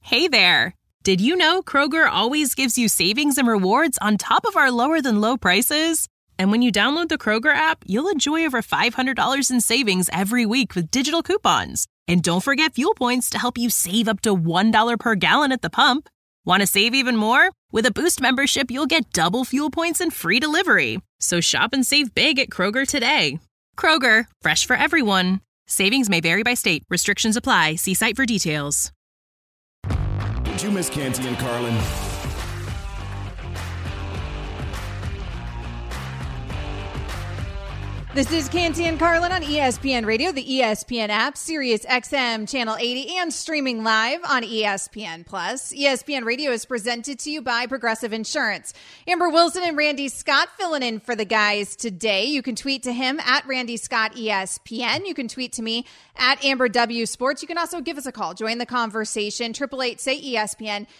Hey there! Did you know Kroger always gives you savings and rewards on top of our lower-than-low prices? And when you download the Kroger app, you'll enjoy over $500 in savings every week with digital coupons. And don't forget fuel points to help you save up to $1 per gallon at the pump. Want to save even more? With a Boost membership, you'll get double fuel points and free delivery. So shop and save big at Kroger today. Kroger, fresh for everyone. Savings may vary by state. Restrictions apply. See site for details. Did you miss Canty and Carlin? This is Canty and Carlin on ESPN Radio, the ESPN app, Sirius XM Channel 80, and streaming live on ESPN+. ESPN Radio is presented to you by Progressive Insurance. Amber Wilson and Randy Scott filling in for the guys today. You can tweet to him at Randy Scott ESPN. You can tweet to me at Amber W Sports. You can also give us a call. Join the conversation. 888-SAY-ESPN,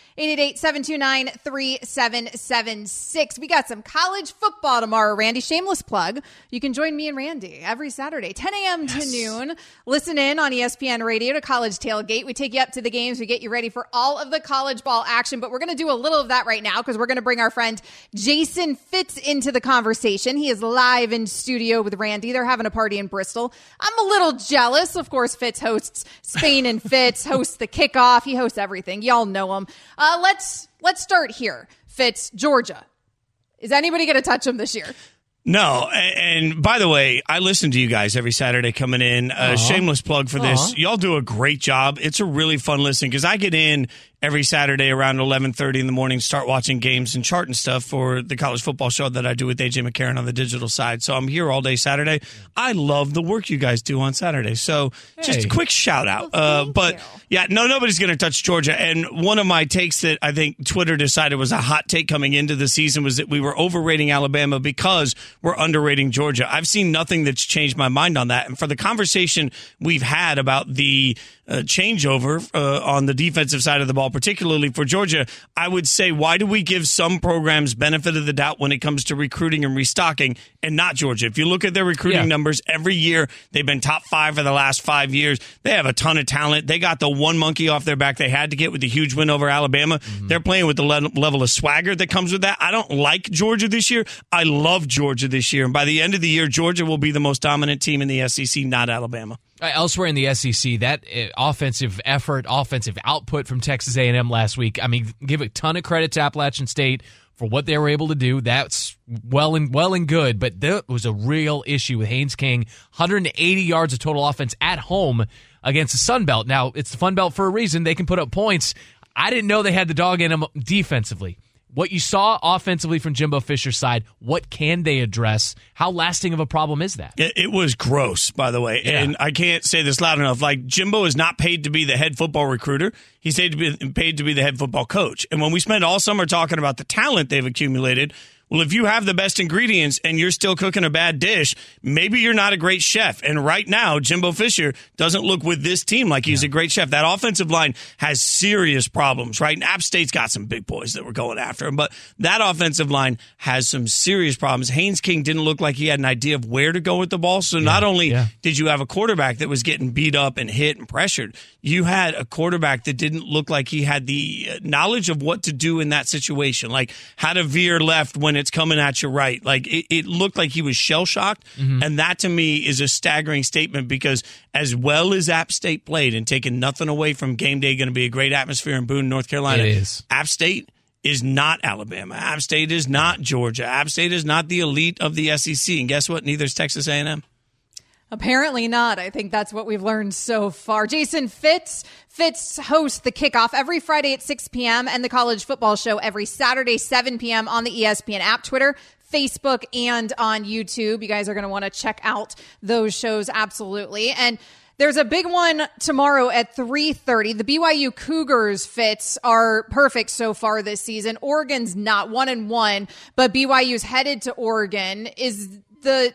888-729-3776. We got some college football tomorrow, Randy. Shameless plug. You can join me and Randy every Saturday, 10 a.m. to noon. Listen in on ESPN Radio to College Tailgate. We take you up to the games. We get you ready for all of the college ball action, but we're going to do a little of that right now because we're going to bring our friend Jason Fitz into the conversation. He is live in studio with Randy. They're having a party in Bristol. I'm a little jealous. Of course, Fitz hosts Spain and Fitz, hosts the kickoff. He hosts everything. Y'all know him. Let's start here. Fitz, Georgia. Is anybody going to touch him this year? No, and by the way, I listen to you guys every Saturday coming in. Shameless plug for this. Y'all do a great job. It's a really fun listen because I get in every Saturday around 11:30 in the morning, start watching games and charting stuff for the college football show that I do with AJ McCarron on the digital side. So I'm here all day Saturday. I love the work you guys do on Saturday. So just a quick shout out. Nobody's going to touch Georgia. And one of my takes that I think Twitter decided was a hot take coming into the season was that we were overrating Alabama because we're underrating Georgia. I've seen nothing that's changed my mind on that. And for the conversation we've had about the changeover on the defensive side of the ball, particularly for Georgia, I would say, why do we give some programs benefit of the doubt when it comes to recruiting and restocking and not Georgia? If you look at their recruiting numbers every year, they've been top 5 for the last 5 years. They have a ton of talent. They got the one monkey off their back they had to get with the huge win over Alabama. They're playing with the level of swagger that comes with that. I don't like Georgia this year. I love Georgia this year. And by the end of the year, Georgia will be the most dominant team in the SEC, not Alabama. Elsewhere in the SEC, that offensive effort, offensive output from Texas A&M last week, I mean, give a ton of credit to Appalachian State for what they were able to do. That's well and good, but there was a real issue with Haynes King, 180 yards of total offense at home against the Sun Belt. Now, it's the Fun Belt for a reason. They can put up points. I didn't know they had the dog in them defensively. What you saw offensively from Jimbo Fisher's side, what can they address? How lasting of a problem is that? It was gross, by the way. Yeah. And I can't say this loud enough. Like, Jimbo is not paid to be the head football recruiter. He's paid to be the head football coach. And when we spend all summer talking about the talent they've accumulated, well, if you have the best ingredients and you're still cooking a bad dish, maybe you're not a great chef. And right now, Jimbo Fisher doesn't look with this team like he's a great chef. That offensive line has serious problems, right? And App State's got some big boys that were going after him, but that offensive line has some serious problems. Haynes King didn't look like he had an idea of where to go with the ball. So not only did you have a quarterback that was getting beat up and hit and pressured, you had a quarterback that didn't look like he had the knowledge of what to do in that situation, like how to veer left when it's coming at you right. Like, it looked like he was shell-shocked, and that to me is a staggering statement because as well as App State played and taking nothing away from game day, going to be a great atmosphere in Boone, North Carolina. It is. App State is not Alabama. App State is not Georgia. App State is not the elite of the SEC, and guess what? Neither is Texas A&M. Apparently not. I think that's what we've learned so far. Jason Fitz hosts the kickoff every Friday at 6 p.m. and the college football show every Saturday, 7 p.m. on the ESPN app, Twitter, Facebook, and on YouTube. You guys are going to want to check out those shows, absolutely. And there's a big one tomorrow at 3:30. The BYU Cougars, Fitz, are perfect so far this season. Oregon's not 1-1, but BYU's headed to Oregon. Are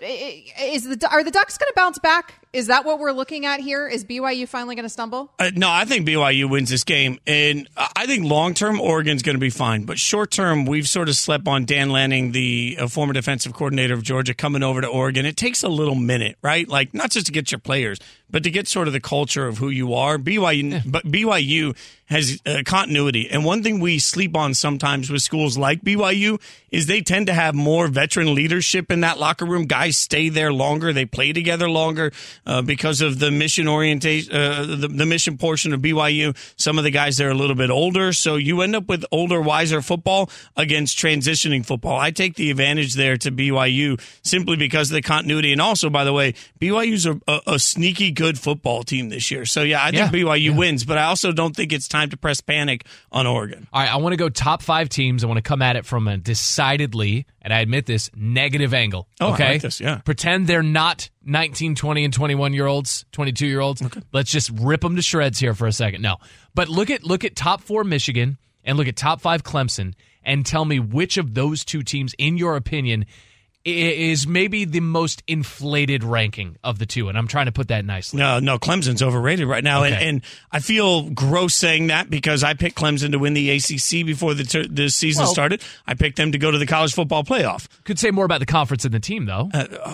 the Ducks going to bounce back? Is that what we're looking at here? Is BYU finally going to stumble? No, I think BYU wins this game. And I think long-term, Oregon's going to be fine. But short-term, we've sort of slept on Dan Lanning, the former defensive coordinator of Georgia, coming over to Oregon. It takes a little minute, right? Like, not just to get your players, but to get sort of the culture of who you are. But BYU has continuity. And one thing we sleep on sometimes with schools like BYU is they tend to have more veteran leadership in that locker room. Guys stay there longer. They play together longer because of the mission orientation, the mission portion of BYU. Some of the guys there are a little bit older. So you end up with older, wiser football against transitioning football. I take the advantage there to BYU simply because of the continuity. And also, by the way, BYU's a sneaky good football team this year. So, I think BYU wins, but I also don't think it's time to press panic on Oregon. All right, I want to go top 5 teams. I want to come at it from a decidedly, and I admit this, negative angle. Okay? I like this, yeah. Pretend they're not 19, 20, and 21-year-olds, 22-year-olds. Okay. Let's just rip them to shreds here for a second. No. But look at top 4 Michigan and look at top 5 Clemson and tell me which of those two teams, in your opinion, is maybe the most inflated ranking of the two, and I'm trying to put that nicely. No, Clemson's overrated right now, okay. and I feel gross saying that because I picked Clemson to win the ACC before the season started. I picked them to go to the college football playoff. Could say more about the conference and the team, though.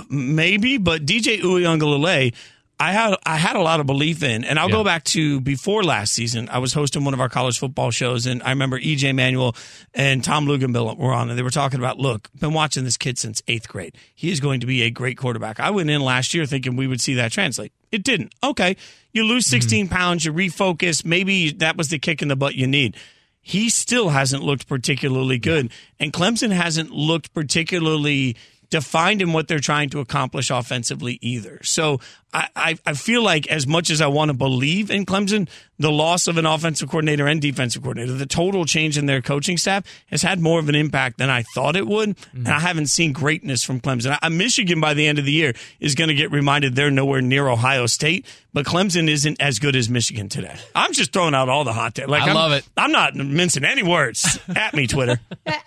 Maybe, but DJ Uiagalelei, I had a lot of belief in, and I'll go back to before last season. I was hosting one of our college football shows, and I remember E.J. Manuel and Tom Luganbill were on, and they were talking about, look, been watching this kid since 8th grade. He is going to be a great quarterback. I went in last year thinking we would see that translate. It didn't. Okay, you lose 16 pounds, you refocus. Maybe that was the kick in the butt you need. He still hasn't looked particularly good, and Clemson hasn't looked particularly defined in what they're trying to accomplish offensively either. So I feel like as much as I want to believe in Clemson, the loss of an offensive coordinator and defensive coordinator, the total change in their coaching staff has had more of an impact than I thought it would, and I haven't seen greatness from Clemson. Michigan, by the end of the year, is going to get reminded they're nowhere near Ohio State, but Clemson isn't as good as Michigan today. I'm just throwing out all the hot takes. I love it. I'm not mincing any words. At me, Twitter.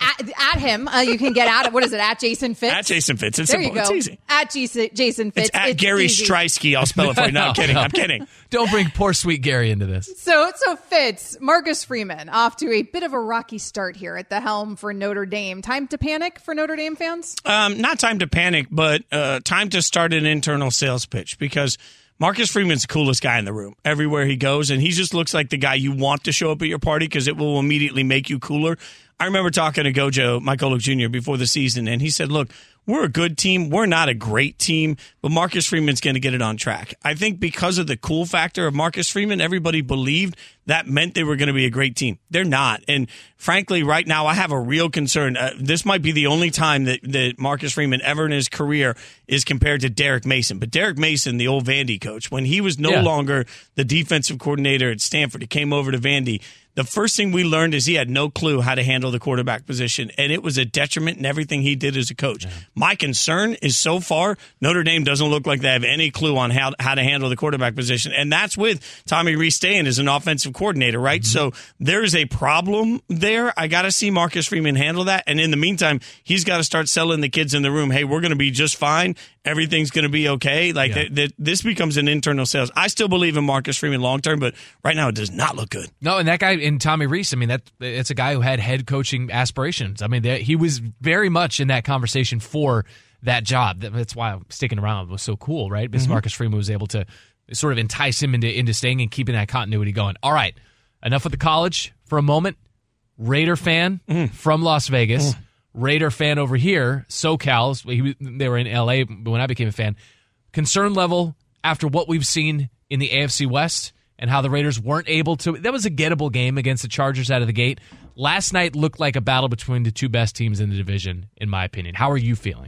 At him. You can get at it. What is it? At Jason Fitz? At Jason Fitz. It's there simple. You go. It's easy. At Jason Fitz. It's at Gary Streisky. I'll spell it for you. No, I'm kidding. I'm kidding. Don't bring poor sweet Gary into this. So Fitz, Marcus Freeman, off to a bit of a rocky start here at the helm for Notre Dame. Time to panic for Notre Dame fans? Not time to panic, but time to start an internal sales pitch because Marcus Freeman's the coolest guy in the room everywhere he goes, and he just looks like the guy you want to show up at your party because it will immediately make you cooler. I remember talking to Gojo, Mike Golic Jr., before the season, and he said, look, we're a good team. We're not a great team, but Marcus Freeman's going to get it on track. I think because of the cool factor of Marcus Freeman, everybody believed that meant they were going to be a great team. They're not. And frankly, right now, I have a real concern. This might be the only time that Marcus Freeman ever in his career is compared to Derek Mason. But Derek Mason, the old Vandy coach, when he was no longer the defensive coordinator at Stanford, he came over to Vandy. The first thing we learned is he had no clue how to handle the quarterback position, and it was a detriment in everything he did as a coach. Yeah. My concern is so far, Notre Dame doesn't look like they have any clue on how to handle the quarterback position, and that's with Tommy Rees staying as an offensive coordinator, right? Mm-hmm. So there's a problem there. I got to see Marcus Freeman handle that, and in the meantime, he's got to start selling the kids in the room, hey, we're going to be just fine. Everything's going to be okay. Like this becomes an internal sales. I still believe in Marcus Freeman long term, but right now it does not look good. No, and that guy in Tommy Rees, I mean, it's a guy who had head coaching aspirations. I mean, he was very much in that conversation for that job. That's why sticking around was so cool, right? Because Marcus Freeman was able to sort of entice him into staying and keeping that continuity going. All right, enough with the college for a moment. Raider fan from Las Vegas. Raider fan over here, SoCal. They were in L.A. when I became a fan. Concern level after what we've seen in the AFC West and how the Raiders weren't able to. That was a gettable game against the Chargers out of the gate. Last night looked like a battle between the two best teams in the division, in my opinion. How are you feeling?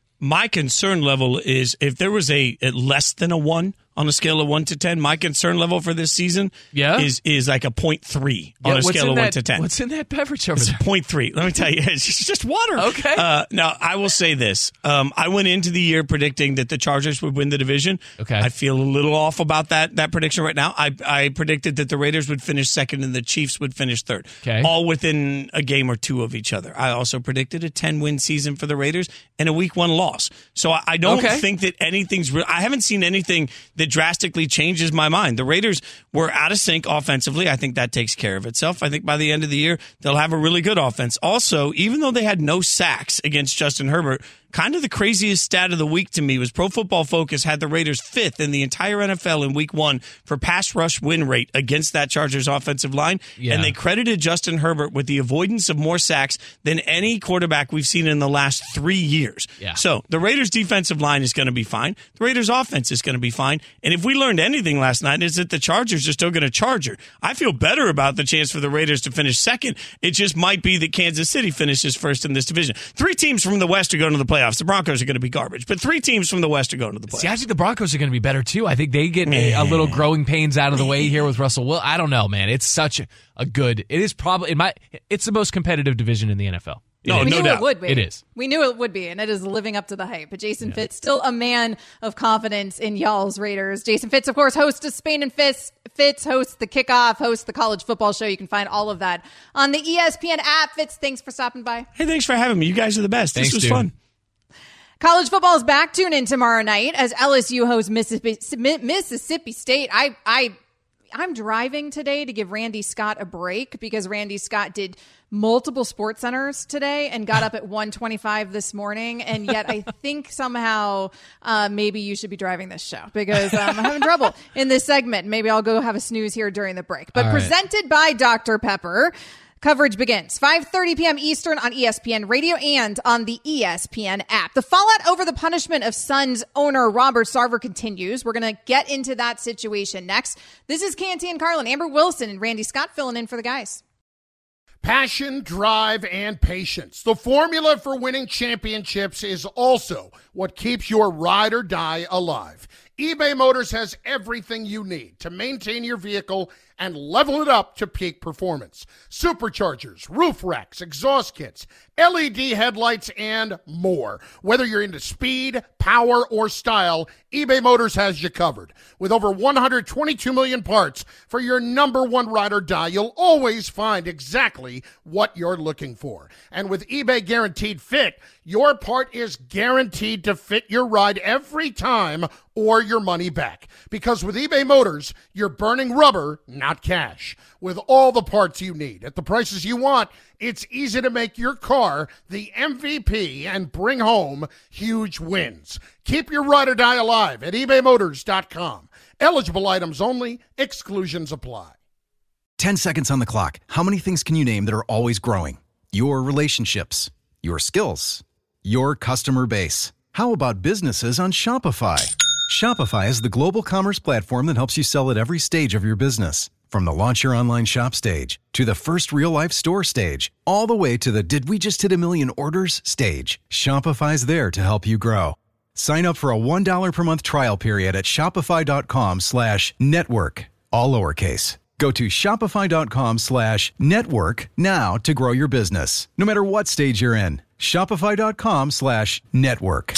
My concern level is if there was a less than a 1 on a scale of 1 to 10, my concern level for this season is like a 0.3 on a scale of 1 to 10. What's in that beverage over there? It's 0.3. Let me tell you, it's just water. Okay. Now, I will say this. I went into the year predicting that the Chargers would win the division. Okay. I feel a little off about that prediction right now. I predicted that the Raiders would finish second and the Chiefs would finish third. Okay. All within a game or two of each other. I also predicted a 10-win season for the Raiders and a week 1 loss. So I don't think that anything's real. I haven't seen anything that drastically changes my mind. The Raiders were out of sync offensively. I think that takes care of itself. I think by the end of the year, they'll have a really good offense. Also, even though they had no sacks against Justin Herbert, kind of the craziest stat of the week to me was Pro Football Focus had the Raiders 5th in the entire NFL in week 1 for pass rush win rate against that Chargers offensive line. Yeah. And they credited Justin Herbert with the avoidance of more sacks than any quarterback we've seen in the last 3 years. Yeah. So the Raiders defensive line is going to be fine. The Raiders offense is going to be fine. And if we learned anything last night, it's that the Chargers are still going to charger. I feel better about the chance for the Raiders to finish second. It just might be that Kansas City finishes first in this division. 3 teams from the West are going to the playoffs. The Broncos are going to be garbage, but 3 teams from the West are going to the playoffs. See, I think the Broncos are going to be better too. I think they get a little growing pains out of the way here with Russell Wilson. I don't know, man. It's such a good. It is probably it's the most competitive division in the NFL. No doubt. It would be. It is. We knew it would be, and it is living up to the hype. But Jason Fitz, still a man of confidence in y'all's Raiders. Jason Fitz, of course, host of Spain and Fitz. Fitz hosts the Kickoff, hosts the College Football Show. You can find all of that on the ESPN app. Fitz, thanks for stopping by. Hey, thanks for having me. You guys are the best. Thanks, this was fun. College football is back. Tune in tomorrow night as LSU hosts Mississippi State. I'm driving today to give Randy Scott a break because Randy Scott did multiple sports centers today and got up at 1:25 this morning. And yet I think somehow maybe you should be driving this show because I'm having trouble in this segment. Maybe I'll go have a snooze here during the break. But presented by Dr. Pepper. Coverage begins 5:30 p.m. Eastern on ESPN Radio and on the ESPN app. The fallout over the punishment of Suns owner Robert Sarver continues. We're going to get into that situation next. This is Canty and Carlin, Amber Wilson, and Randy Scott filling in for the guys. Passion, drive, and patience. The formula for winning championships is also what keeps your ride or die alive. eBay Motors has everything you need to maintain your vehicle and level it up to peak performance. Superchargers, roof racks, exhaust kits, LED headlights, and more. Whether you're into speed, power, or style, eBay Motors has you covered. With over 122 million parts for your number one ride or die, you'll always find exactly what you're looking for. And with eBay Guaranteed Fit, your part is guaranteed to fit your ride every time or your money back. Because with eBay Motors, you're burning rubber, not cash. With all the parts you need at the prices you want, it's easy to make your car the MVP and bring home huge wins. Keep your ride or die alive at ebaymotors.com. Eligible items only. Exclusions apply. 10 seconds on the clock. How many things can you name that are always growing? Your relationships, your skills, your customer base. How about businesses on Shopify? Shopify is the global commerce platform that helps you sell at every stage of your business. From the launch your online shop stage, to the first real-life store stage, all the way to the did we just hit 1 million orders stage, Shopify's there to help you grow. Sign up for a $1 per month trial period at shopify.com/network, all lowercase. Go to shopify.com/network now to grow your business, no matter what stage you're in. Shopify.com/network.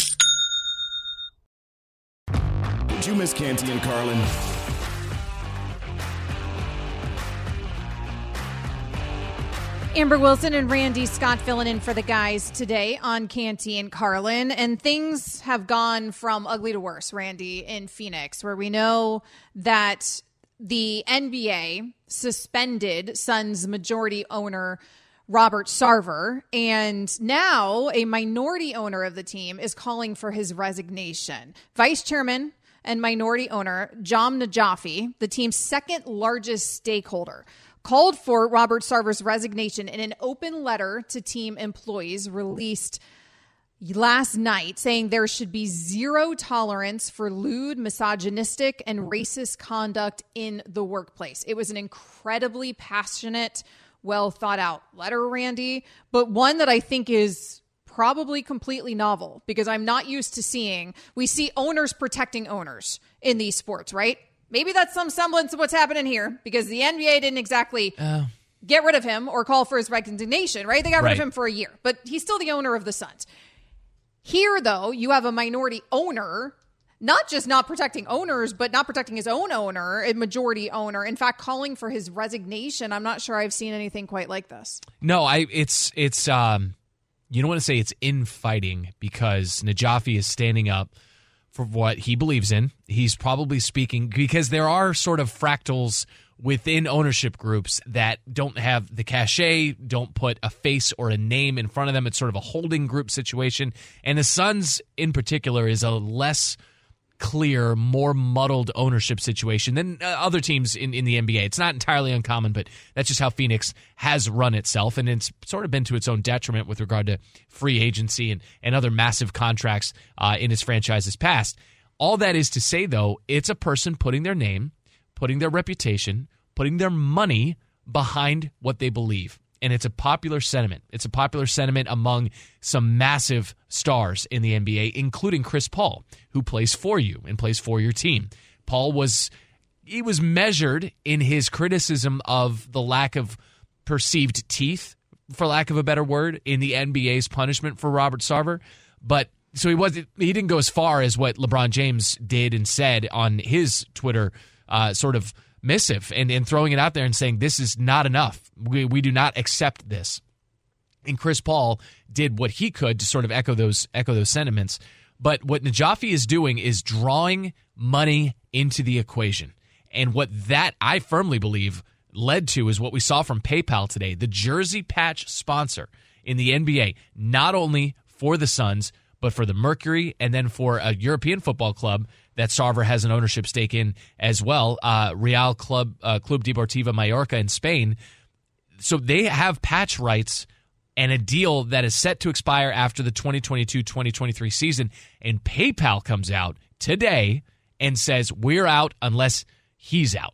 Did you miss Canty and Carlin? Amber Wilson and Randy Scott filling in for the guys today on Canty and Carlin. And things have gone from ugly to worse, Randy, in Phoenix, where we know that the NBA suspended Suns majority owner Robert Sarver, and now a minority owner of the team is calling for his resignation. Vice chairman and minority owner Jahm Najafi, the team's second largest stakeholder, called for Robert Sarver's resignation in an open letter to team employees released last night, saying there should be zero tolerance for lewd, misogynistic, and racist conduct in the workplace. It was an incredibly passionate, well thought out letter, Randy, but one that I think is probably completely novel because I'm not used to seeing, we see owners protecting owners in these sports, right? Maybe that's some semblance of what's happening here because the NBA didn't exactly get rid of him or call for his resignation, right? They got rid of him for a year, but he's still the owner of the Suns. Here, though, you have a minority owner, not just not protecting owners, but not protecting his own owner, a majority owner, in fact, calling for his resignation. I'm not sure I've seen anything quite like this. No, it's you don't want to say it's infighting because Najafi is standing up for what he believes in. He's probably speaking because there are sort of fractals within ownership groups that don't have the cachet, don't put a face or a name in front of them. It's sort of a holding group situation. And the Suns in particular is a less clear, more muddled ownership situation than other teams in the NBA. It's not entirely uncommon, but that's just how Phoenix has run itself, and it's sort of been to its own detriment with regard to free agency and other massive contracts in its franchise's past. All that is to say, though, it's a person putting their name, putting their reputation, putting their money behind what they believe. And it's a popular sentiment. It's a popular sentiment among some massive stars in the NBA, including Chris Paul, who plays for you and plays for your team. Paul was measured in his criticism of the lack of perceived teeth, for lack of a better word, in the NBA's punishment for Robert Sarver. But so he didn't go as far as what LeBron James did and said on his Twitter sort of missive and throwing it out there and saying this is not enough. We do not accept this. And Chris Paul did what he could to sort of echo those sentiments. But what Najafi is doing is drawing money into the equation. And what that, I firmly believe, led to is what we saw from PayPal today. The jersey patch sponsor in the NBA, not only for the Suns, but for the Mercury and then for a European football club that Sarver has an ownership stake in as well, Real Club Deportivo Mallorca in Spain. So they have patch rights and a deal that is set to expire after the 2022-2023 season. And PayPal comes out today and says, we're out unless he's out.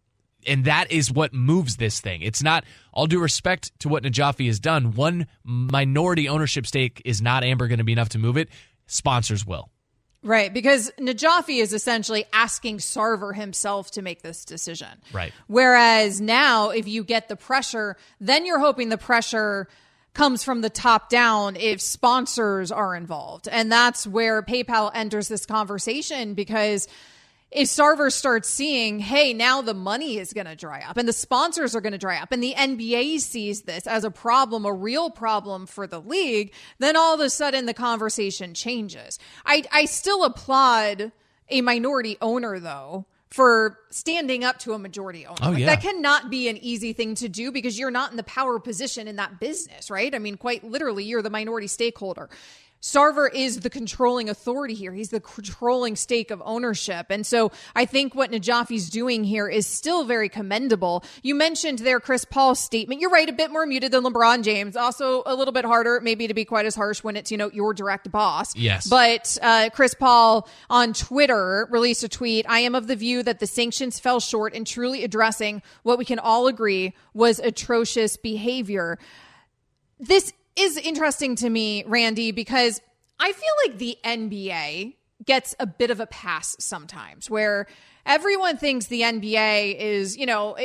And that is what moves this thing. It's not, all due respect to what Najafi has done, one minority ownership stake is not, Amber, going to be enough to move it. Sponsors will. Right, because Najafi is essentially asking Sarver himself to make this decision. Right. Whereas now, if you get the pressure, then you're hoping the pressure comes from the top down if sponsors are involved. And that's where PayPal enters this conversation, because if Sarver starts seeing, hey, now the money is going to dry up and the sponsors are going to dry up and the NBA sees this as a problem, a real problem for the league, then all of a sudden the conversation changes. I still applaud a minority owner, though, for standing up to a majority owner. Oh, yeah. That cannot be an easy thing to do because you're not in the power position in that business, right? I mean, quite literally, you're the minority stakeholder. Sarver is the controlling authority here. He's the controlling stake of ownership. And so I think what Najafi's doing here is still very commendable. You mentioned there Chris Paul's statement. You're right, a bit more muted than LeBron James. Also a little bit harder maybe to be quite as harsh when it's, your direct boss. Yes. But Chris Paul on Twitter released a tweet. I am of the view that the sanctions fell short in truly addressing what we can all agree was atrocious behavior. This is interesting to me, Randy, because I feel like the NBA gets a bit of a pass sometimes where everyone thinks the NBA is,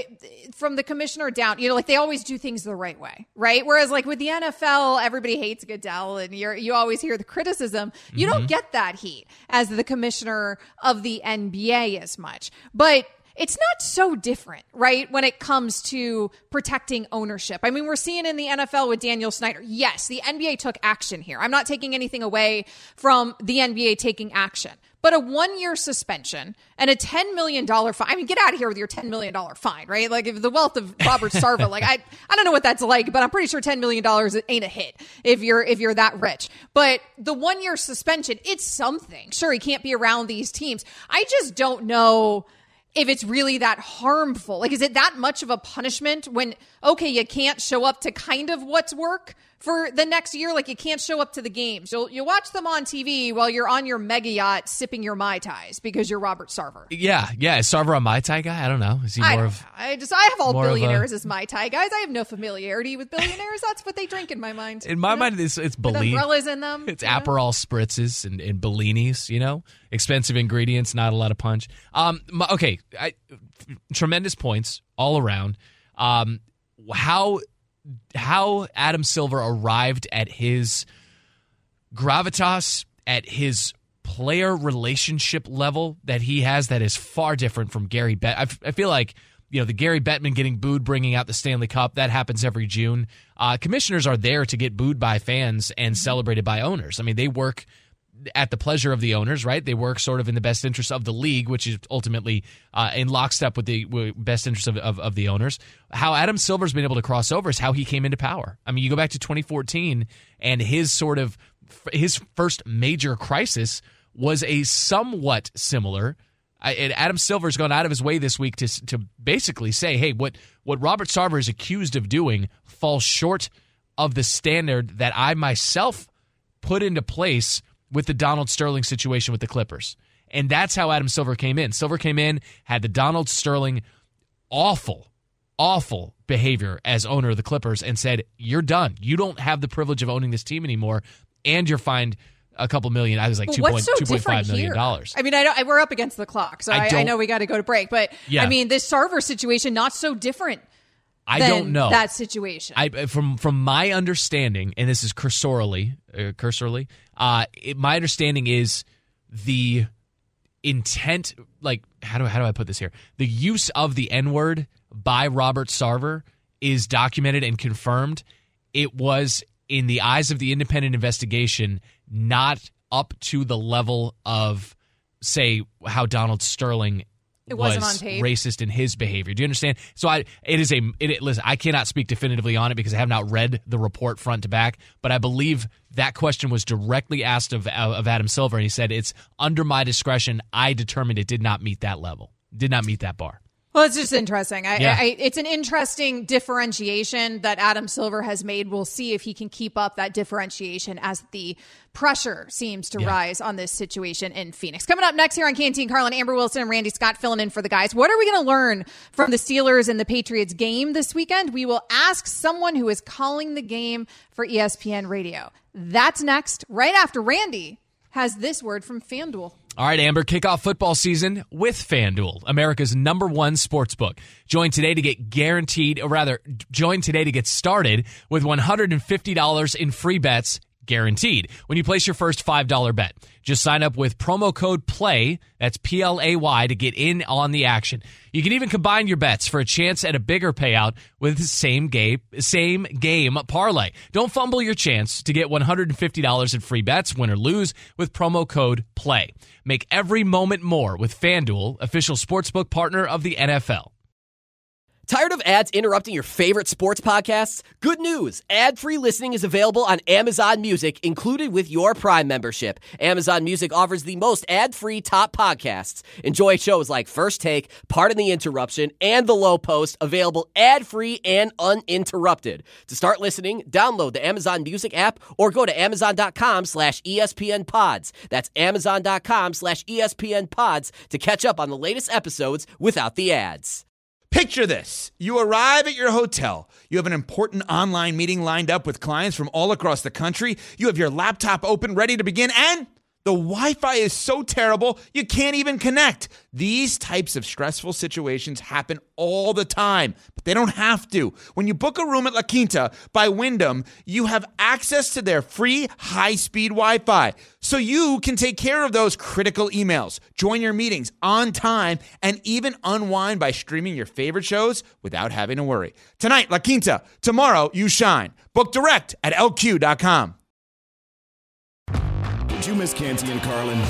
from the commissioner down, like they always do things the right way, right? Whereas like with the NFL, everybody hates Goodell and you always hear the criticism. You don't get that heat as the commissioner of the NBA as much. But it's not so different, right, when it comes to protecting ownership. I mean, we're seeing in the NFL with Daniel Snyder. Yes, the NBA took action here. I'm not taking anything away from the NBA taking action. But a 1-year suspension and a $10 million fine. I mean, get out of here with your $10 million fine, right? Like, if the wealth of Robert Sarver, like, I don't know what that's like, but I'm pretty sure $10 million ain't a hit if you're that rich. But the 1-year suspension, it's something. Sure, he can't be around these teams. I just don't know if it's really that harmful. Like, is it that much of a punishment when, okay, you can't show up to kind of what's work for the next year? Like, you can't show up to the games. You'll watch them on TV while you're on your mega yacht sipping your Mai Tais because you're Robert Sarver. Yeah. Is Sarver a Mai Tai guy? I don't know. Is he more of... I have all billionaires as Mai Tai guys. I have no familiarity with billionaires. That's what they drink in my mind. In my mind, it's Bellini. With umbrellas in them. It's Aperol spritzes and Bellinis, expensive ingredients, not a lot of punch. Okay. Tremendous points all around. How Adam Silver arrived at his gravitas, at his player relationship level that he has, that is far different from Gary Bettman. I feel like, the Gary Bettman getting booed, bringing out the Stanley Cup, that happens every June. Commissioners are there to get booed by fans and celebrated by owners. I mean, they work at the pleasure of the owners, right? They work sort of in the best interest of the league, which is ultimately in lockstep with the best interest of the owners. How Adam Silver's been able to cross over is how he came into power. I mean, you go back to 2014, and his first major crisis was a somewhat similar. And Adam Silver's gone out of his way this week to basically say, hey, what Robert Sarver is accused of doing falls short of the standard that I myself put into place with the Donald Sterling situation with the Clippers. And that's how Adam Silver came in. Silver came in, had the Donald Sterling awful behavior as owner of the Clippers, and said, you're done. You don't have the privilege of owning this team anymore, and you're fined a couple million. I was like $2.5 million. I mean, we're up against the clock, so I know we got to go to break. But, yeah. I mean, this Sarver situation, not so different. I don't know that situation. From my understanding, and this is cursorily, my understanding is the intent. Like, how do I put this here? The use of the N-word by Robert Sarver is documented and confirmed. It was, in the eyes of the independent investigation, not up to the level of, say, how Donald Sterling was racist in his behavior. Do you understand? So listen, I cannot speak definitively on it because I have not read the report front to back, but I believe that question was directly asked of Adam Silver, and he said, it's under my discretion. I determined it did not meet that level, did not meet that bar. Well, it's just interesting. It's an interesting differentiation that Adam Silver has made. We'll see if he can keep up that differentiation as the pressure seems to rise on this situation in Phoenix. Coming up next here on Canty and Carlin, Amber Wilson and Randy Scott filling in for the guys. What are we going to learn from the Steelers and the Patriots game this weekend? We will ask someone who is calling the game for ESPN Radio. That's next, right after Randy has this word from FanDuel. All right, Amber, kick off football season with FanDuel, America's #1 sportsbook. Join today to get started with $150 in free bets guaranteed when you place your first $5 bet. Just sign up with promo code PLAY, that's PLAY, to get in on the action. You can even combine your bets for a chance at a bigger payout with the same game parlay. Don't fumble your chance to get $150 in free bets, win or lose, with promo code PLAY. Make every moment more with FanDuel, official sportsbook partner of the NFL. Tired of ads interrupting your favorite sports podcasts? Good news! Ad-free listening is available on Amazon Music, included with your Prime membership. Amazon Music offers the most ad-free top podcasts. Enjoy shows like First Take, Pardon the Interruption, and The Low Post, available ad-free and uninterrupted. To start listening, download the Amazon Music app or go to amazon.com/ESPNpods. That's amazon.com/ESPNpods to catch up on the latest episodes without the ads. Picture this. You arrive at your hotel. You have an important online meeting lined up with clients from all across the country. You have your laptop open, ready to begin, and the Wi-Fi is so terrible, you can't even connect. These types of stressful situations happen all the time, but they don't have to. When you book a room at La Quinta by Wyndham, you have access to their free high-speed Wi-Fi, so you can take care of those critical emails, join your meetings on time, and even unwind by streaming your favorite shows without having to worry. Tonight, La Quinta. Tomorrow, you shine. Book direct at LQ.com. Did you miss Canty and Carlin?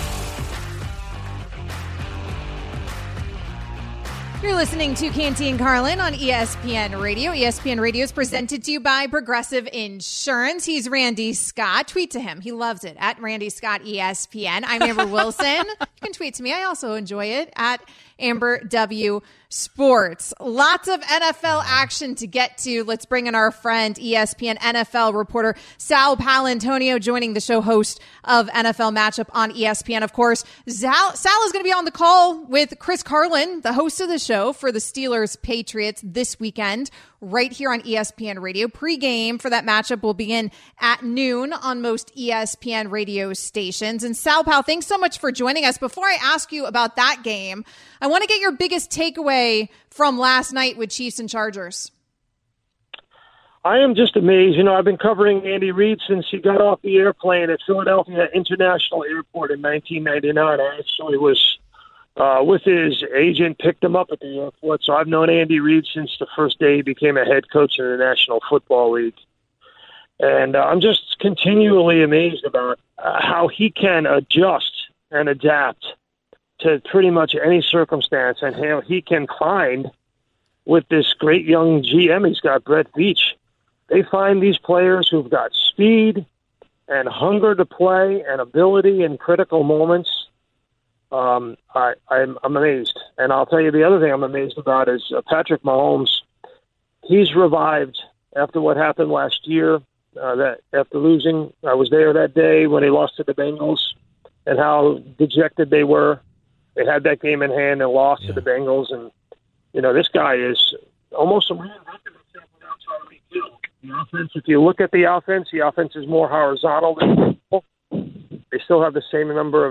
You're listening to Canty and Carlin on ESPN Radio. ESPN Radio is presented to you by Progressive Insurance. He's Randy Scott. Tweet to him. He loves it. At Randy Scott ESPN. I'm Amber Wilson. You can tweet to me. I also enjoy it. At Amber W. Sports. Lots of NFL action to get to. Let's bring in our friend, ESPN NFL reporter Sal Paolantonio, joining the show, host of NFL Matchup on ESPN. Of course, Sal is going to be on the call with Chris Carlin, the host of the show for the Steelers Patriots this weekend, right here on ESPN Radio. Pre-game for that matchup will begin at noon on most ESPN radio stations. And Sal Pal, thanks so much for joining us. Before I ask you about that game, I want to get your biggest takeaway from last night with Chiefs and Chargers. I am just amazed. You know, I've been covering Andy Reid since he got off the airplane at Philadelphia International Airport in 1999. I actually was with his agent, picked him up at the airport. So I've known Andy Reid since the first day he became a head coach in the National Football League. And I'm just continually amazed about how he can adjust and adapt to pretty much any circumstance, and how he can find, with this great young GM he's got, Brett Veach, they find these players who've got speed and hunger to play and ability in critical moments. I'm amazed. And I'll tell you the other thing I'm amazed about is Patrick Mahomes. He's revived after what happened last year, that after losing. I was there that day when they lost to the Bengals and how dejected they were. They had that game in hand and lost to the Bengals. And, this guy is almost reinvented himself without Tyreek Hill. The offense, if you look at the offense is more horizontal than vertical. They still have the same number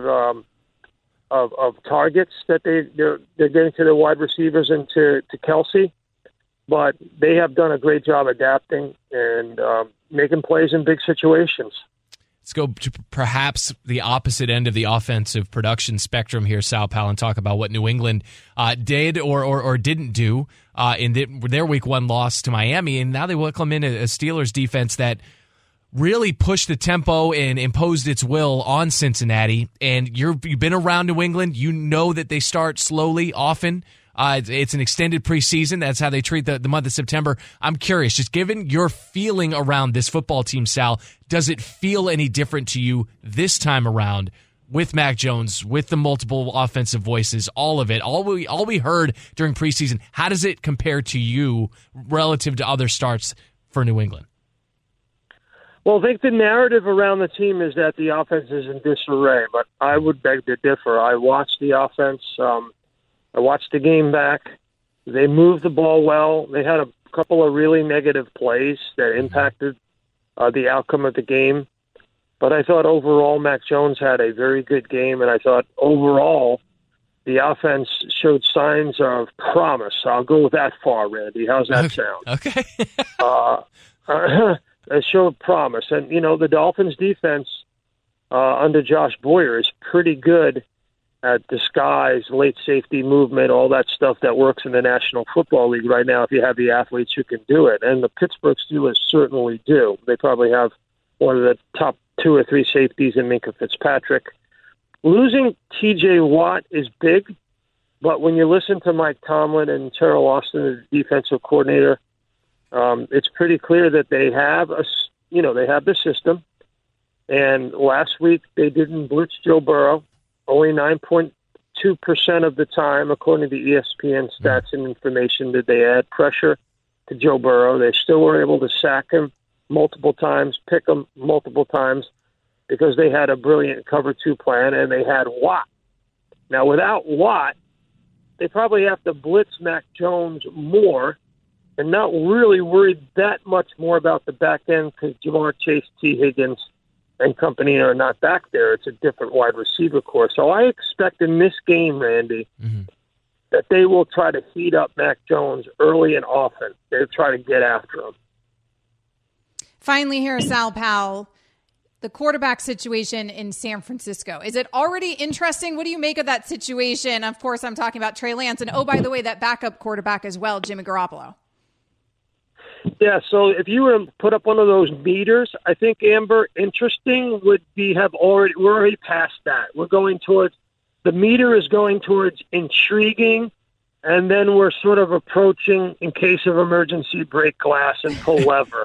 of targets that they're getting to their wide receivers and to Kelsey. But they have done a great job adapting and making plays in big situations. Let's go to perhaps the opposite end of the offensive production spectrum here, Sal Pal, and talk about what New England did or didn't do in their Week 1 loss to Miami. And now they welcome in a Steelers defense that really pushed the tempo and imposed its will on Cincinnati. And you've been around New England. You know that they start slowly, often. It's an extended preseason. That's how they treat the month of September. I'm curious, just given your feeling around this football team, Sal, does it feel any different to you this time around with Mac Jones, with the multiple offensive voices, all of it, all we heard during preseason? How does it compare to you relative to other starts for New England? Well, I think the narrative around the team is that the offense is in disarray, but I would beg to differ. I watched the offense. I watched the game back. They moved the ball well. They had a couple of really negative plays that impacted the outcome of the game. But I thought overall Mac Jones had a very good game, and I thought overall the offense showed signs of promise. I'll go that far, Randy. How's that sound? Okay. It showed promise. And, the Dolphins' defense under Josh Boyer is pretty good at disguise, late safety movement, all that stuff that works in the National Football League right now if you have the athletes who can do it. And the Pittsburgh Steelers certainly do. They probably have one of the top 2 or 3 safeties in Minkah Fitzpatrick. Losing T.J. Watt is big, but when you listen to Mike Tomlin and Terrell Austin, the defensive coordinator, it's pretty clear that they have they have the system. And last week they didn't blitz Joe Burrow. Only 9.2% of the time, according to ESPN stats and information, did they add pressure to Joe Burrow. They still were able to sack him multiple times, pick him multiple times, because they had a brilliant cover 2 plan, and they had Watt. Now, without Watt, they probably have to blitz Mac Jones more and not really worry that much more about the back end because Jamar Chase, T. Higgins, and company are not back there. It's a different wide receiver core. So I expect in this game, Randy, that they will try to heat up Mac Jones early and often. They'll try to get after him. Finally here, Sal Powell, the quarterback situation in San Francisco. Is it already interesting? What do you make of that situation? Of course, I'm talking about Trey Lance. And, oh, by the way, that backup quarterback as well, Jimmy Garoppolo. Yeah, so if you were to put up one of those meters, I think, Amber, interesting would be we're already past that. We're going towards, the meter is going towards intriguing, and then we're sort of approaching, in case of emergency, break glass and pull lever.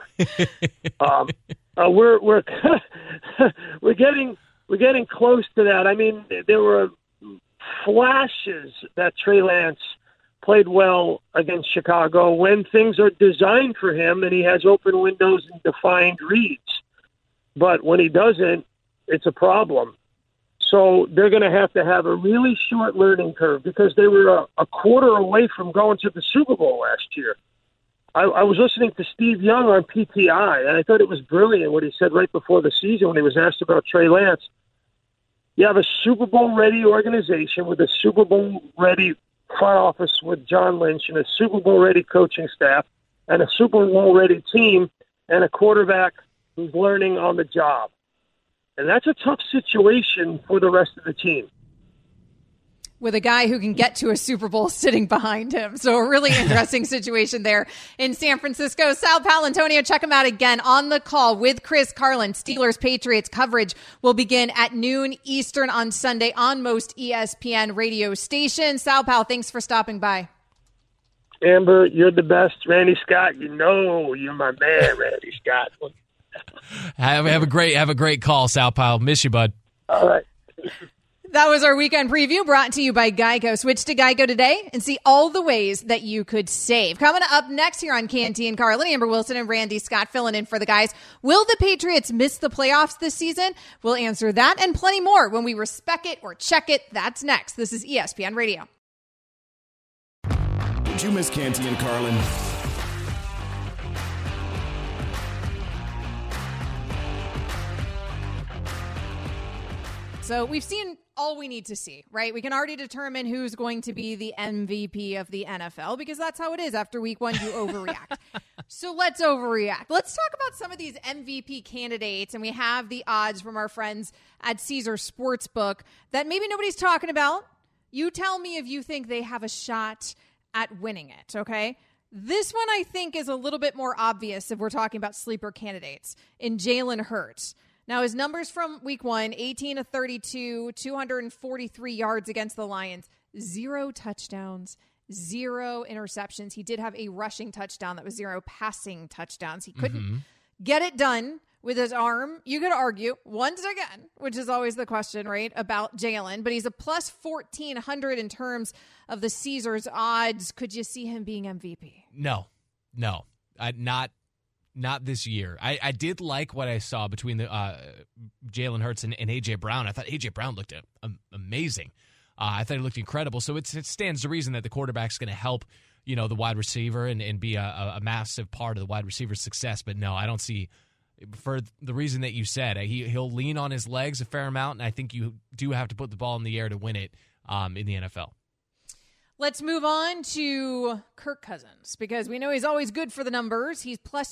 We're getting close to that. I mean, there were flashes that Trey Lance played well against Chicago when things are designed for him and he has open windows and defined reads. But when he doesn't, it's a problem. So they're going to have a really short learning curve because they were a quarter away from going to the Super Bowl last year. I was listening to Steve Young on PTI, and I thought it was brilliant what he said right before the season when he was asked about Trey Lance. You have a Super Bowl-ready organization with a Super Bowl-ready front office with John Lynch and a Super Bowl-ready coaching staff and a Super Bowl-ready team and a quarterback who's learning on the job. And that's a tough situation for the rest of the team. with a guy who can get to a Super Bowl sitting behind him. So a really interesting situation there in San Francisco. Sal Paolantonio, check him out again on the call with Chris Carlin. Steelers Patriots coverage will begin at noon Eastern on Sunday on most ESPN radio stations. Sal Pal, thanks for stopping by. Amber, you're the best. Randy Scott, you know you're my man, Randy Scott. Have a great call, Sal Pal. Miss you, bud. All right. That was our weekend preview brought to you by Geico. Switch to Geico today and see all the ways that you could save. Coming up next here on Canty and Carlin, Amber Wilson and Randy Scott filling in for the guys. Will the Patriots miss the playoffs this season? We'll answer that and plenty more when we respect it or check it. That's next. This is ESPN Radio. Did you miss Canty and Carlin? So we've seen all we need to see, right? We can already determine who's going to be the MVP of the NFL because that's how it is. After week one, you overreact. So let's overreact. Let's talk about some of these MVP candidates. And we have the odds from our friends at Caesar Sportsbook that maybe nobody's talking about. You tell me if you think they have a shot at winning it, okay? This one I think is a little bit more obvious if we're talking about sleeper candidates in Jalen Hurts. Now, his numbers from week one, 18 of 32, 243 yards against the Lions, 0 touchdowns, 0 interceptions. He did have a rushing touchdown. That was 0 passing touchdowns. He couldn't get it done with his arm. You could argue, once again, which is always the question, right, about Jalen. But he's a plus 1,400 in terms of the Caesars odds. Could you see him being MVP? No. Not this year. I did like what I saw between the Jalen Hurts and A.J. Brown. I thought A.J. Brown looked amazing. I thought he looked incredible. So it stands to reason that the quarterback's going to help, the wide receiver and be a massive part of the wide receiver's success. But no, I don't see, for the reason that you said, he'll lean on his legs a fair amount, and I think you do have to put the ball in the air to win it in the NFL. Let's move on to Kirk Cousins because we know he's always good for the numbers. He's plus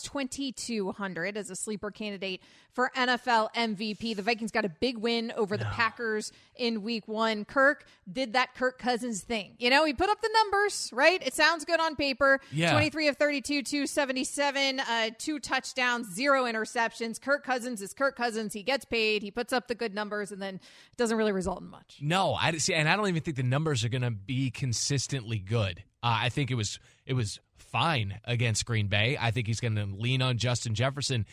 2,200 as a sleeper candidate for NFL MVP. The Vikings got a big win over the Packers in week one. Kirk did that Kirk Cousins thing. He put up the numbers, right? It sounds good on paper. Yeah. 23 of 32, 277, 2 touchdowns, 0 interceptions. Kirk Cousins is Kirk Cousins. He gets paid. He puts up the good numbers, and then it doesn't really result in much. No, I don't even think the numbers are going to be consistently good. I think it was fine against Green Bay. I think he's going to lean on Justin Jefferson.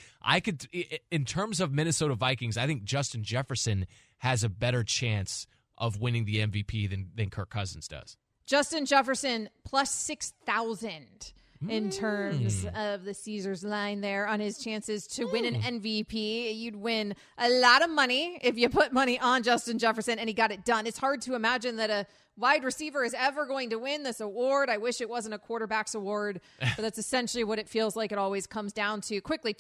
In terms of Minnesota Vikings, I think Justin Jefferson has a better chance of winning the MVP than Kirk Cousins does. Justin Jefferson plus 6,000 in terms of the Caesars line there on his chances to win an MVP. You'd win a lot of money if you put money on Justin Jefferson, and he got it done. It's hard to imagine that a wide receiver is ever going to win this award. I wish it wasn't a quarterback's award, but that's essentially what it feels like it always comes down to. Quickly,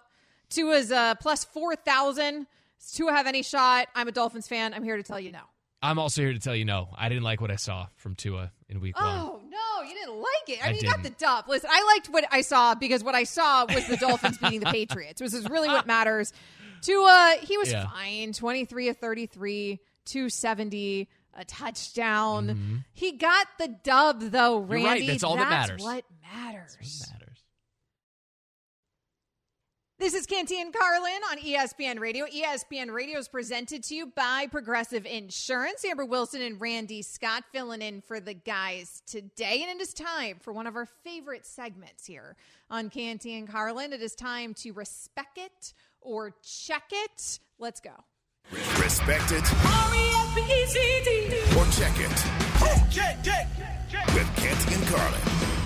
Tua's plus 4,000. Does Tua have any shot? I'm a Dolphins fan. I'm here to tell you no. I'm also here to tell you no. I didn't like what I saw from Tua in week one. Oh, no, you didn't like it. I mean, you got the dub. Listen, I liked what I saw because what I saw was the Dolphins beating the Patriots, which is really what matters. Tua, he was fine. 23 of 33, 270. A touchdown. Mm-hmm. He got the dub, though, Randy. You're right. That's all that matters. What matters. That's what matters. This is Canty and Carlin on ESPN Radio. ESPN Radio is presented to you by Progressive Insurance. Amber Wilson and Randy Scott filling in for the guys today. And it is time for one of our favorite segments here on Canty and Carlin. It is time to respect it or check it. Let's go. Respect it or check it with Canty and Carlin.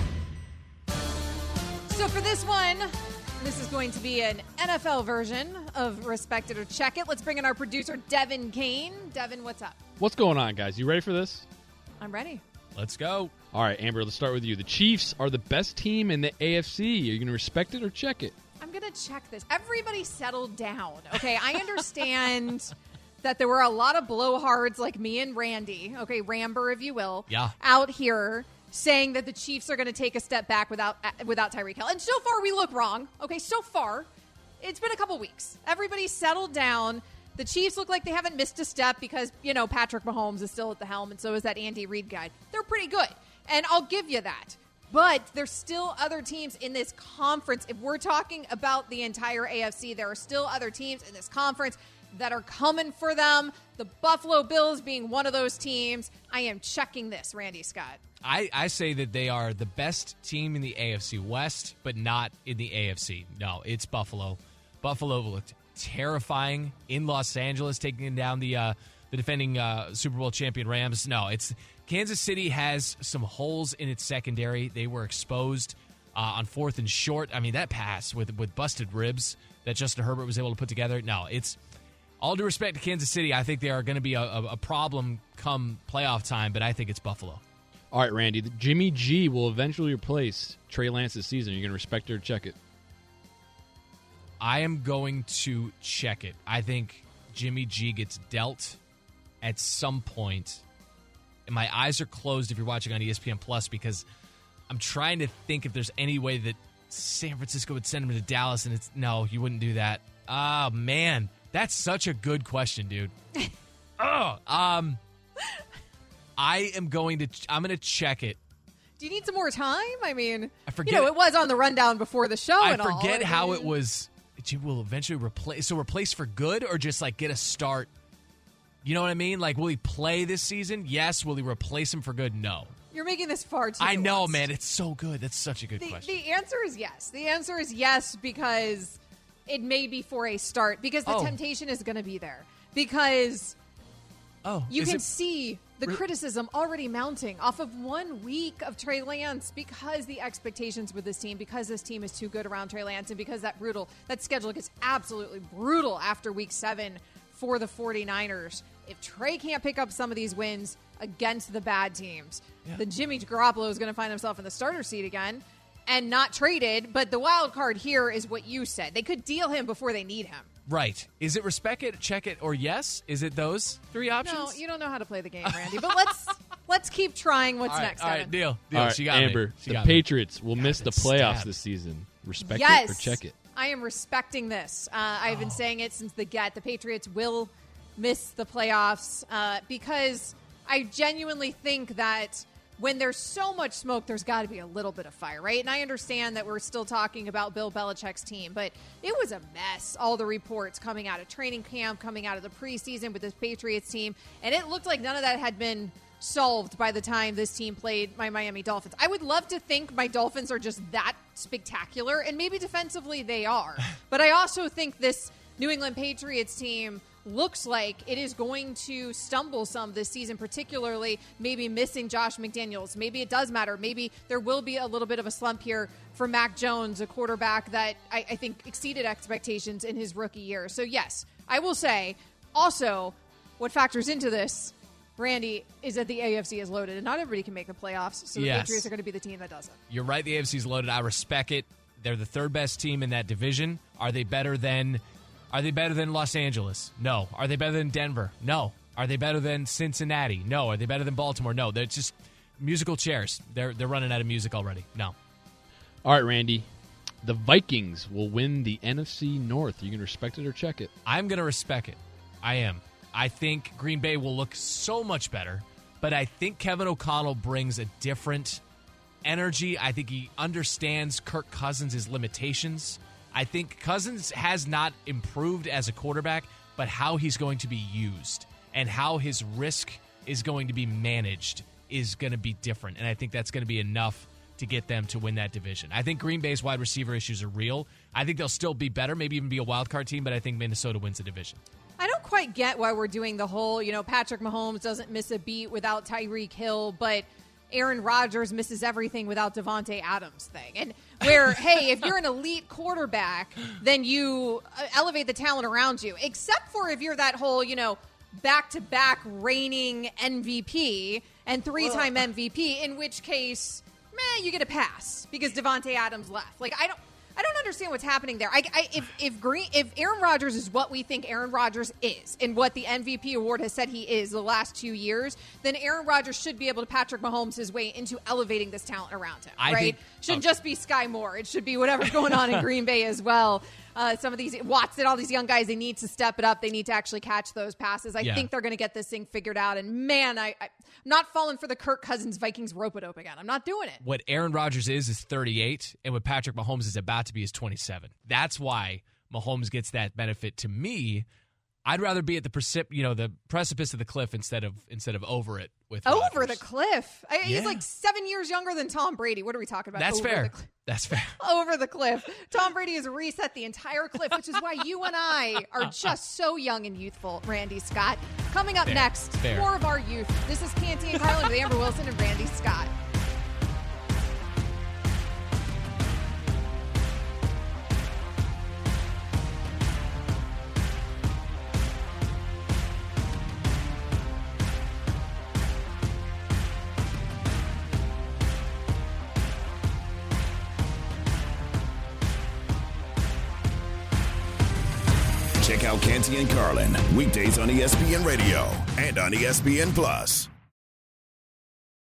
So for this one, this is going to be an NFL version of Respect It or Check It. Let's bring in our producer, Devin Kane. Devin, what's up? What's going on, guys? You ready for this? I'm ready. Let's go. All right, Amber, let's start with you. The Chiefs are the best team in the AFC. Are you going to respect it or check it? I'm going to check this. Everybody settled down, okay? I understand that there were a lot of blowhards like me and Randy, okay, Ramber, if you will, out here saying that the Chiefs are going to take a step back without Tyreek Hill. And so far, we look wrong. Okay, so far, it's been a couple weeks. Everybody settled down. The Chiefs look like they haven't missed a step because, Patrick Mahomes is still at the helm, and so is that Andy Reid guy. They're pretty good, and I'll give you that. But there's still other teams in this conference. If we're talking about the entire AFC, there are still other teams in this conference that are coming for them. The Buffalo Bills being one of those teams. I am checking this, Randy Scott. I say that they are the best team in the AFC West, but not in the AFC. No, it's Buffalo. Buffalo looked terrifying in Los Angeles, taking down the defending Super Bowl champion Rams. No, it's Kansas City has some holes in its secondary. They were exposed on 4th and short. I mean, that pass with busted ribs that Justin Herbert was able to put together. No, it's all due respect to Kansas City. I think they are going to be a problem come playoff time, but I think it's Buffalo. All right, Randy. Jimmy G will eventually replace Trey Lance this season. Are you going to respect it or check it? I am going to check it. I think Jimmy G gets dealt at some point. And my eyes are closed if you're watching on ESPN Plus because I'm trying to think if there's any way that San Francisco would send him to Dallas, and no, you wouldn't do that. Oh, man. That's such a good question, dude. I'm going to check it. Do you need some more time? I mean, I forget. It was on the rundown before the show. I forget how it was. Will eventually replace for good or just like get a start. You know what I mean? Like, will he play this season? Yes. Will he replace him for good? No. You're making this far too. I know, man. It's so good. That's such a good question. The answer is yes. The answer is yes because it may be for a start because the temptation is going to be there because you can see the criticism already mounting off of 1 week of Trey Lance because the expectations with this team, because this team is too good around Trey Lance, and because that schedule gets absolutely brutal after week 7 for the 49ers. If Trey can't pick up some of these wins against the bad teams, then Jimmy Garoppolo is going to find himself in the starter seat again and not traded. But the wild card here is what you said. They could deal him before they need him. Right. Is it respect it, check it, or yes? Is it those 3 options? No, you don't know how to play the game, Randy. But let's keep trying. What's next, All right, deal. All right, she got Amber, me. the Patriots will miss the playoffs this season. Respect it or check it? I am respecting this. I've been saying it since the get. The Patriots will miss the playoffs because I genuinely think that when there's so much smoke, there's got to be a little bit of fire, right? And I understand that we're still talking about Bill Belichick's team, but it was a mess. All the reports coming out of training camp, coming out of the preseason with this Patriots team, and it looked like none of that had been solved by the time this team played my Miami Dolphins. I would love to think my Dolphins are just that spectacular, and maybe defensively they are. But I also think this New England Patriots team looks like it is going to stumble some this season, particularly maybe missing Josh McDaniels. Maybe it does matter. Maybe there will be a little bit of a slump here for Mac Jones, a quarterback that I think exceeded expectations in his rookie year. So, yes, I will say also what factors into this, Randy, is that the AFC is loaded, and not everybody can make the playoffs, so the Patriots are going to be the team that does it. You're right, the AFC is loaded. I respect it. They're the third best team in that division. Are they better than Los Angeles? No. Are they better than Denver? No. Are they better than Cincinnati? No. Are they better than Baltimore? No. They're just musical chairs. They're running out of music already. No. All right, Randy. The Vikings will win the NFC North. Are you going to respect it or check it? I'm going to respect it. I am. I think Green Bay will look so much better, but I think Kevin O'Connell brings a different energy. I think he understands Kirk Cousins' limitations. I think Cousins has not improved as a quarterback, but how he's going to be used and how his risk is going to be managed is going to be different. And I think that's going to be enough to get them to win that division. I think Green Bay's wide receiver issues are real. I think they'll still be better, maybe even be a wild card team, but I think Minnesota wins the division. I don't quite get why we're doing the whole, Patrick Mahomes doesn't miss a beat without Tyreek Hill, but Aaron Rodgers misses everything without Devontae Adams thing. And where, hey, if you're an elite quarterback, then you elevate the talent around you, except for if you're that whole, back-to-back reigning MVP and 3-time MVP, in which case, you get a pass because Devontae Adams left. Like, I don't understand what's happening there. If Aaron Rodgers is what we think Aaron Rodgers is and what the MVP award has said he is the last 2 years, then Aaron Rodgers should be able to Patrick Mahomes his way into elevating this talent around him, right? Shouldn't just be Sky Moore. It should be whatever's going on in Green Bay as well. some of these Watson, all these young guys, they need to step it up. They need to actually catch those passes. I think they're going to get this thing figured out. And man, I'm not falling for the Kirk Cousins Vikings rope-a-dope again. I'm not doing it. What Aaron Rodgers is 38, and what Patrick Mahomes is about to be is 27. That's why Mahomes gets that benefit. To me, I'd rather be at the precipice of the cliff instead of over it with Rodgers. Over the cliff. He's like 7 years younger than Tom Brady. What are we talking about? That's fair. That's fair. Over the cliff. Tom Brady has reset the entire cliff, which is why you and I are just so young and youthful, Randy Scott. Coming up next, more of our youth. This is Canty and Carlin with Amber Wilson and Randy Scott. Check out Canty and Carlin weekdays on ESPN Radio and on ESPN Plus.